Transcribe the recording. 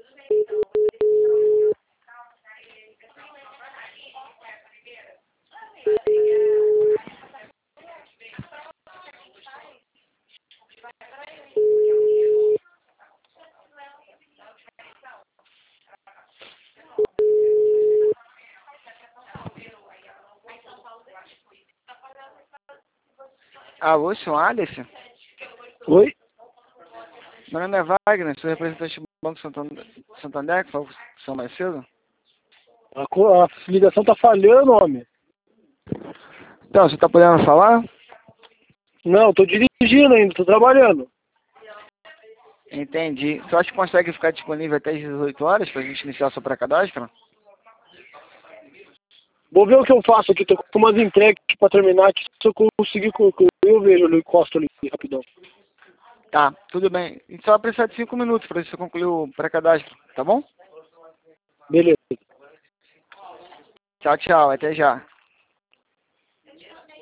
Alô, senhor Alisson? Oi? Meu nome é Wagner, sou representante do Banco Santander, que falou com o senhor mais cedo. A ligação tá falhando, homem. Então, você está podendo falar? Não, tô dirigindo ainda, tô trabalhando. Entendi. Você acha que consegue ficar disponível até às 18 horas para a gente iniciar o seu pré-cadastro? Vou ver o que eu faço aqui, tô com umas entregas pra terminar aqui. Se eu conseguir concluir, eu vejo, eu encosto ali rapidão. Tá, tudo bem. A gente só vai precisar de 5 minutos para você concluir o pré-cadastro, tá bom? Beleza. Tchau, tchau. Até já.